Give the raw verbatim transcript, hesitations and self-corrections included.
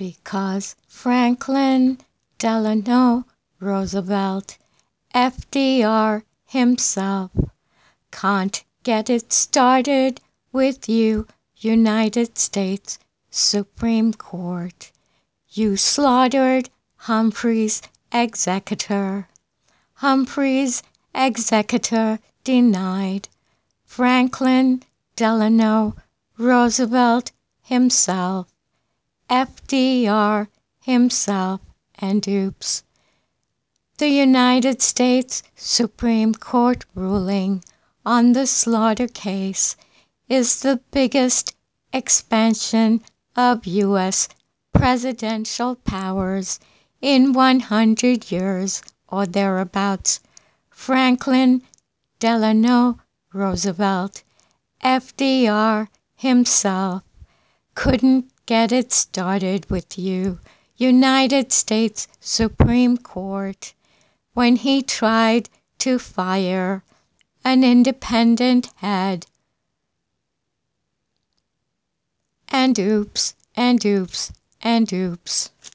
Because Franklin Delano Roosevelt, F D R himself, can't get it started with you, United States Supreme Court. You slaughtered Humphrey's executor. Humphrey's executor denied. Franklin Delano Roosevelt himself, F D R himself, and oops. The United States Supreme Court ruling on the slaughter case is the biggest expansion of U S presidential powers in one hundred years or thereabouts. Franklin Delano Roosevelt, F D R himself, couldn't get it started with you, United States Supreme Court, when he tried to fire an independent head. And oops, and oops, and oops.